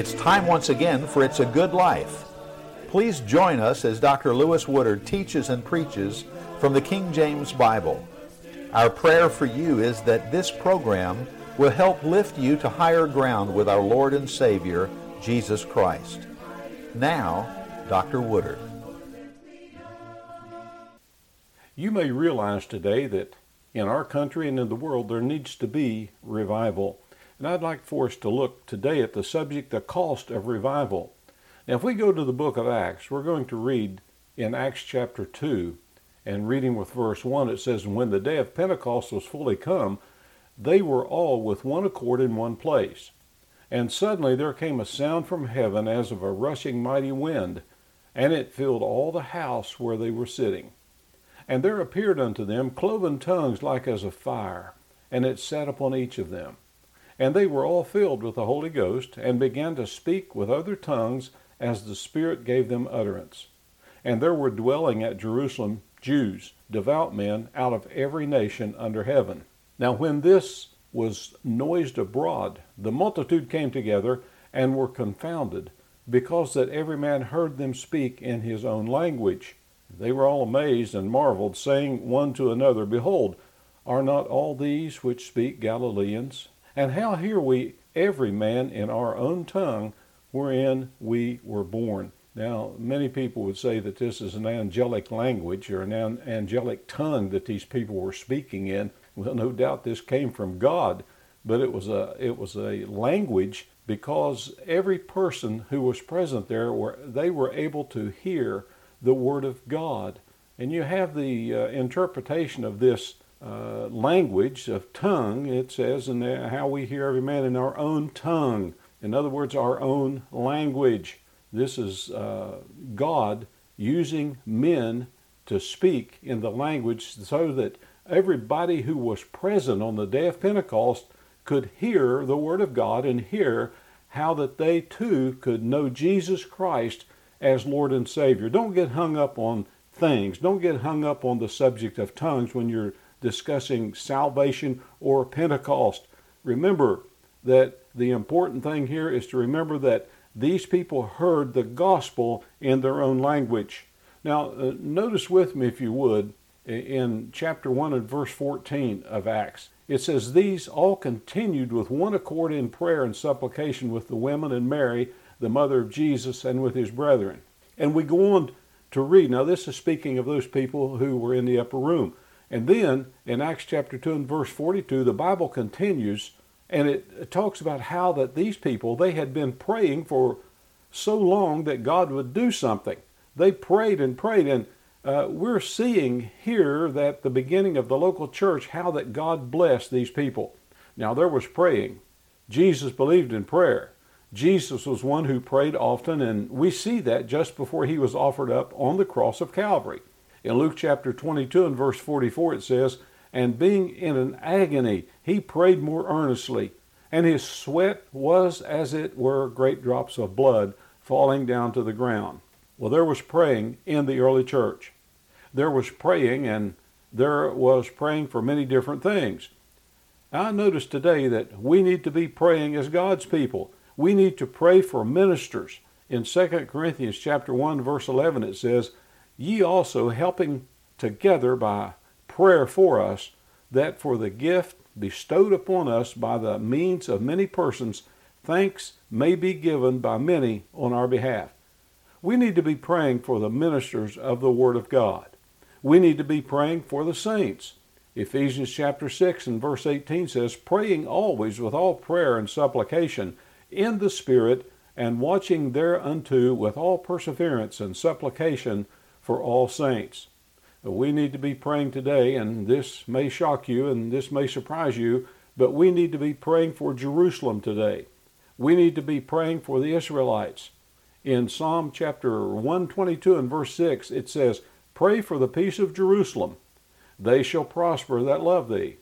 It's time once again for It's a Good Life. Please join us as Dr. Lewis Woodard teaches and preaches from the King James Bible. Our prayer for you is that this program will help lift you to higher ground with our Lord and Savior, Jesus Christ. Now, Dr. Woodard. You may realize today that in our country and in the world there needs to be revival. And I'd like for us to look today at the subject, the cost of revival. Now, if we go to the book of Acts, we're going to read in Acts chapter 2, and reading with verse 1, it says, "And when the day of Pentecost was fully come, they were all with one accord in one place. And suddenly there came a sound from heaven as of a rushing mighty wind, and it filled all the house where they were sitting. And there appeared unto them cloven tongues like as of fire, and it sat upon each of them. And they were all filled with the Holy Ghost, and began to speak with other tongues as the Spirit gave them utterance. And there were dwelling at Jerusalem Jews, devout men, out of every nation under heaven. Now when this was noised abroad, the multitude came together, and were confounded, because that every man heard them speak in his own language. They were all amazed and marveled, saying one to another, Behold, are not all these which speak Galileans? And how hear we every man in our own tongue wherein we were born?" Now, many people would say that this is an angelic language or an angelic tongue that these people were speaking in. Well, no doubt this came from God, but it was a language because every person who was present there, they were able to hear the Word of God. And you have the interpretation of this language of tongue. It says, and how we hear every man in our own tongue. In other words, our own language. This is God using men to speak in the language so that everybody who was present on the day of Pentecost could hear the Word of God and hear how that they too could know Jesus Christ as Lord and Savior. Don't get hung up on things. Don't get hung up on the subject of tongues when you're discussing salvation or Pentecost. Remember that the important thing here is to remember that these people heard the gospel in their own language. Now, notice with me, if you would, in chapter 1 and verse 14 of Acts. It says, "These all continued with one accord in prayer and supplication with the women and Mary, the mother of Jesus, and with his brethren." And we go on to read. Now, this is speaking of those people who were in the upper room. And then in Acts chapter 2 and verse 42, the Bible continues, and it talks about how that these people, they had been praying for so long that God would do something. They prayed and prayed, and we're seeing here that the beginning of the local church, how that God blessed these people. Now, there was praying. Jesus believed in prayer. Jesus was one who prayed often, and we see that just before he was offered up on the cross of Calvary. In Luke chapter 22 and verse 44 it says, "And being in an agony, he prayed more earnestly, and his sweat was as it were great drops of blood falling down to the ground." Well, there was praying in the early church. There was praying, and there was praying for many different things. I notice today that we need to be praying as God's people. We need to pray for ministers. In 2 Corinthians chapter 1 verse 11 it says, "Ye also helping together by prayer for us, that for the gift bestowed upon us by the means of many persons, thanks may be given by many on our behalf." We need to be praying for the ministers of the Word of God. We need to be praying for the saints. Ephesians chapter 6 and verse 18 says, "Praying always with all prayer and supplication in the Spirit, and watching thereunto with all perseverance and supplication for all saints." We need to be praying today, and this may shock you and this may surprise you, but we need to be praying for Jerusalem today. We need to be praying for the Israelites. In Psalm chapter 122 and verse 6, it says, "Pray for the peace of Jerusalem. They shall prosper that love thee."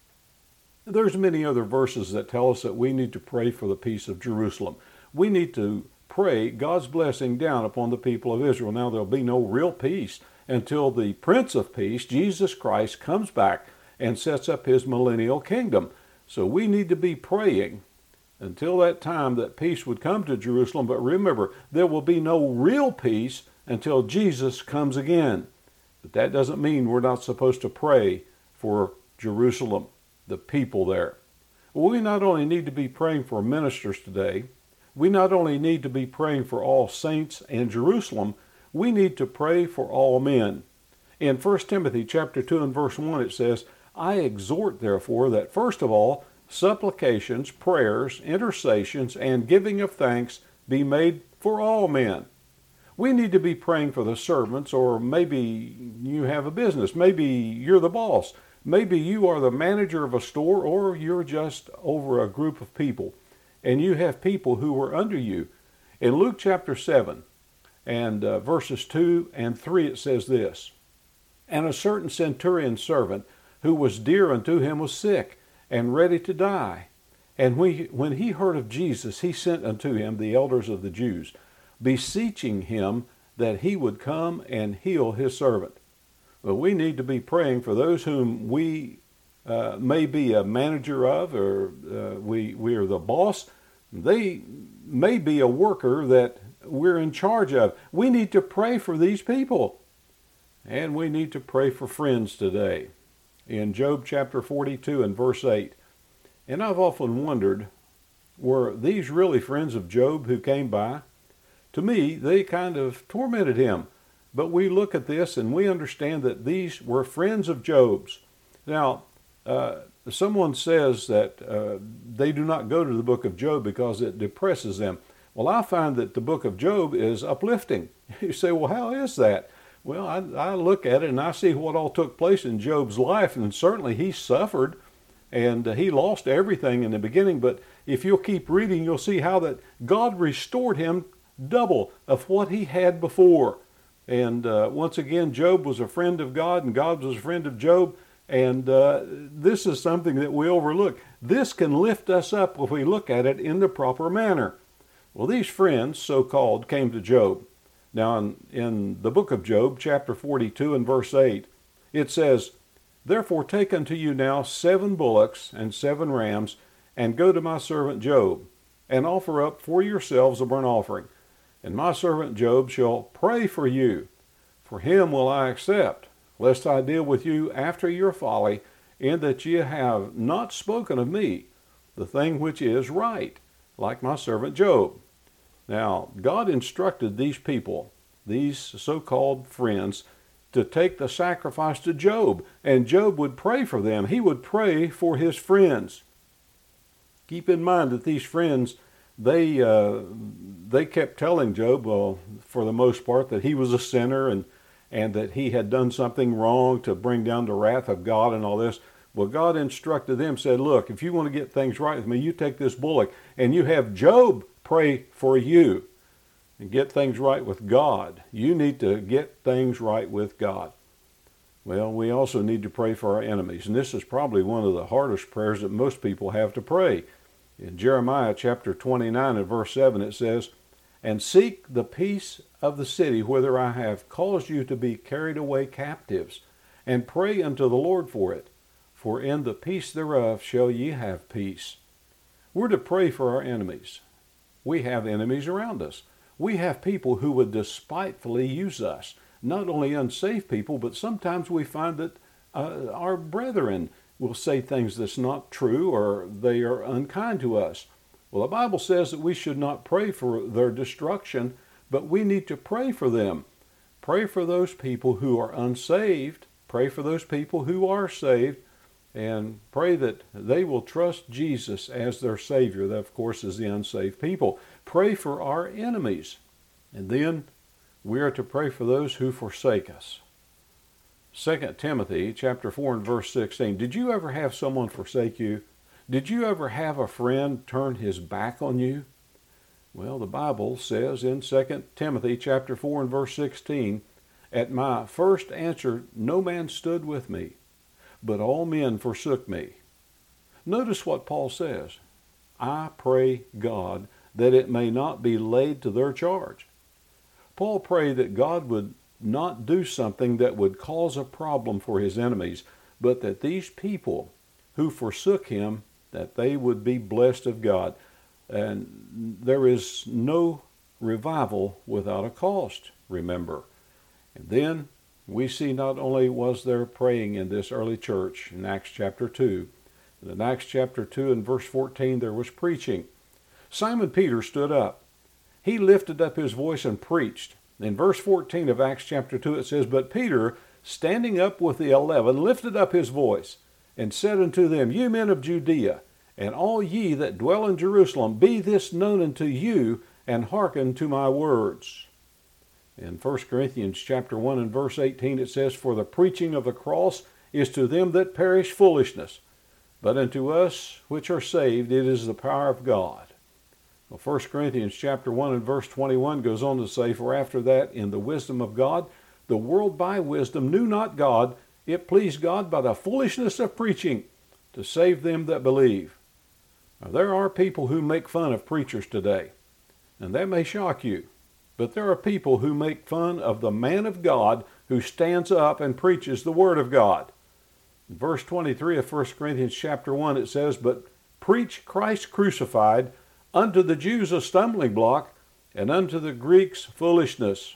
There's many other verses that tell us that we need to pray for the peace of Jerusalem. We need to pray God's blessing down upon the people of Israel. Now, there'll be no real peace until the Prince of Peace, Jesus Christ, comes back and sets up his millennial kingdom. So we need to be praying until that time that peace would come to Jerusalem. But remember, there will be no real peace until Jesus comes again. But that doesn't mean we're not supposed to pray for Jerusalem, the people there. We not only need to be praying for ministers today, we not only need to be praying for all saints in Jerusalem, we need to pray for all men. In 1 Timothy chapter 2 and verse 1 it says, I exhort therefore that first of all supplications, prayers, intercessions, and giving of thanks be made for all men. We need to be praying for the servants, or maybe you have a business, maybe you're the boss, maybe you are the manager of a store, or you're just over a group of people, and you have people who are under you. In Luke chapter 7 and verses 2 and 3 it says this, And a certain centurion's servant who was dear unto him was sick and ready to die. And when he heard of Jesus, he sent unto him the elders of the Jews, beseeching him that he would come and heal his servant. Well, we need to be praying for those whom we may be a manager of, or we are the boss. They may be a worker that we're in charge of. We need to pray for these people. And we need to pray for friends today. In Job chapter 42 and verse 8, and I've often wondered, were these really friends of Job who came by? To me, they kind of tormented him. But we look at this and we understand that these were friends of Job's. Now, someone says that they do not go to the book of Job because it depresses them. Well, I find that the book of Job is uplifting. You say, well, how is that? Well, I look at it and I see what all took place in Job's life, and certainly he suffered and he lost everything in the beginning. But if you'll keep reading, you'll see how that God restored him double of what he had before. And once again, Job was a friend of God and God was a friend of Job. And this is something that we overlook. This can lift us up if we look at it in the proper manner. Well, these friends, so-called, came to Job. Now, in the book of Job, chapter 42 and verse 8, it says, Therefore take unto you now 7 bullocks and 7 rams, and go to my servant Job, and offer up for yourselves a burnt offering. And my servant Job shall pray for you. For him will I accept, lest I deal with you after your folly, in that ye have not spoken of me, the thing which is right, like my servant Job. Now, God instructed these people, these so-called friends, to take the sacrifice to Job, and Job would pray for them. He would pray for his friends. Keep in mind that these friends, they kept telling Job, well, for the most part, that he was a sinner and that he had done something wrong to bring down the wrath of God and all this. Well, God instructed them, said, look, if you want to get things right with me, you take this bullock and you have Job pray for you and get things right with God. You need to get things right with God. Well, we also need to pray for our enemies. And this is probably one of the hardest prayers that most people have to pray. In Jeremiah chapter 29 and verse 7 it says, And seek the peace of the city whither I have caused you to be carried away captives, and pray unto the Lord for it. For in the peace thereof shall ye have peace. We're to pray for our enemies. We have enemies around us. We have people who would despitefully use us. Not only unsaved people, but sometimes we find that our brethren will say things that's not true, or they are unkind to us. Well, the Bible says that we should not pray for their destruction, but we need to pray for them. Pray for those people who are unsaved. Pray for those people who are saved. And pray that they will trust Jesus as their Savior. That, of course, is the unsaved people. Pray for our enemies. And then we are to pray for those who forsake us. 2 Timothy chapter 4 and verse 16. Did you ever have someone forsake you? Did you ever have a friend turn his back on you? Well, the Bible says in 2 Timothy chapter 4 and verse 16, At my first answer no man stood with me, but all men forsook me. Notice what Paul says. I pray God that it may not be laid to their charge. Paul prayed that God would not do something that would cause a problem for his enemies, but that these people who forsook him, that they would be blessed of God. And there is no revival without a cost, remember. And then we see not only was there praying in this early church in Acts chapter 2, but in Acts chapter 2 and verse 14 there was preaching. Simon Peter stood up. He lifted up his voice and preached. In verse 14 of Acts chapter 2 it says, "But Peter, standing up with the 11, lifted up his voice, and said unto them, Ye men of Judea, and all ye that dwell in Jerusalem, be this known unto you, and hearken to my words." In 1 Corinthians chapter 1 and verse 18 it says, "For the preaching of the cross is to them that perish foolishness, but unto us which are saved it is the power of God." Well, 1 Corinthians chapter 1 and verse 21 goes on to say, "For after that, in the wisdom of God, the world by wisdom knew not God. It pleased God by the foolishness of preaching to save them that believe." Now, there are people who make fun of preachers today, and that may shock you. But there are people who make fun of the man of God who stands up and preaches the Word of God. In verse 23 of 1 Corinthians chapter 1 it says, "But preach Christ crucified, unto the Jews a stumbling block, and unto the Greeks foolishness."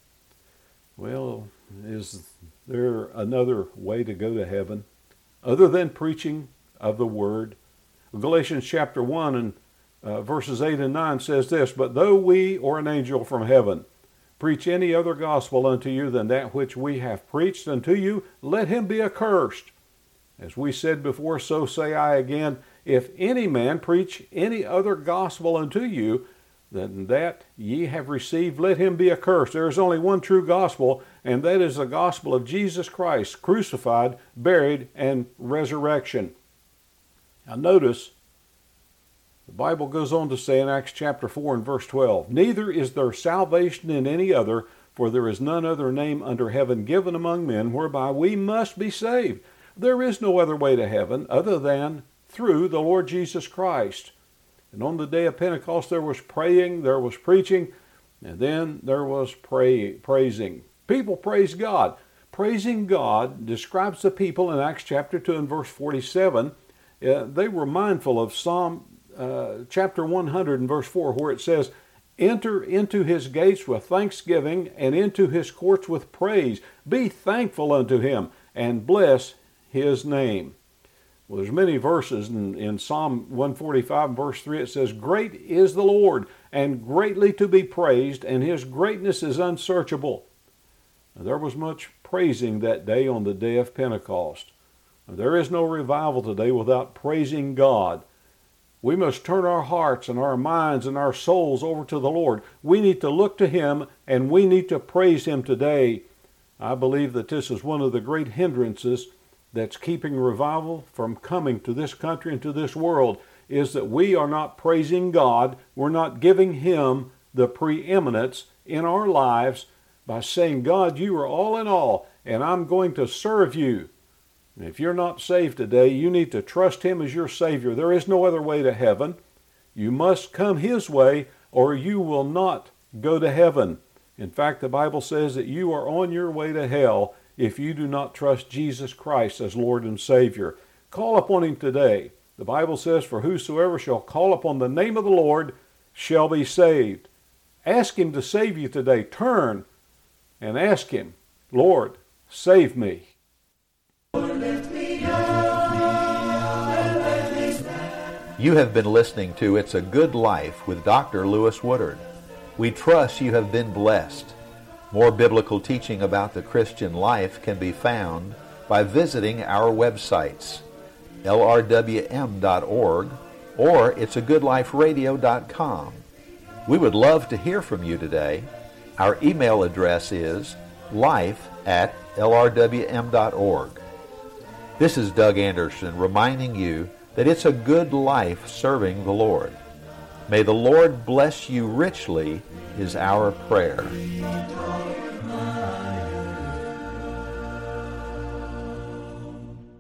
Well, is there another way to go to heaven other than preaching of the Word? Galatians chapter 1 and verses 8 and 9 says this, "But though we or an angel from heaven preach any other gospel unto you than that which we have preached unto you, let him be accursed. As we said before, so say I again, if any man preach any other gospel unto you than that ye have received, let him be accursed." There is only one true gospel, and that is the gospel of Jesus Christ, crucified, buried, and resurrection. Now notice, the Bible goes on to say in Acts chapter 4 and verse 12, "Neither is there salvation in any other, for there is none other name under heaven given among men whereby we must be saved." There is no other way to heaven other than through the Lord Jesus Christ. And on the day of Pentecost there was praying, there was preaching, and then there was praising. People praise God. Praising God describes the people in Acts chapter 2 and verse 47. They were mindful of Psalm chapter 100 and verse 4, where it says, "Enter into his gates with thanksgiving and into his courts with praise. Be thankful unto him and bless his name." Well, there's many verses in Psalm 145 and verse 3. It says, "Great is the Lord and greatly to be praised, and his greatness is unsearchable." Now, there was much praising that day on the day of Pentecost. Now, there is no revival today without praising God. We must turn our hearts and our minds and our souls over to the Lord. We need to look to him and we need to praise him today. I believe that this is one of the great hindrances that's keeping revival from coming to this country and to this world, is that we are not praising God. We're not giving him the preeminence in our lives by saying, "God, you are all in all, and I'm going to serve you." And if you're not saved today, you need to trust him as your Savior. There is no other way to heaven. You must come his way, or you will not go to heaven. In fact, the Bible says that you are on your way to hell if you do not trust Jesus Christ as Lord and Savior. Call upon him today. The Bible says, "For whosoever shall call upon the name of the Lord shall be saved." Ask him to save you today. Turn and ask him, "Lord, save me." You have been listening to It's a Good Life with Dr. Lewis Woodard. We trust you have been blessed. More biblical teaching about the Christian life can be found by visiting our websites, lrwm.org or it'sagoodliferadio.com. We would love to hear from you today. Our email address is life@lrwm.org. This is Doug Anderson reminding you that it's a good life serving the Lord. May the Lord bless you richly is our prayer.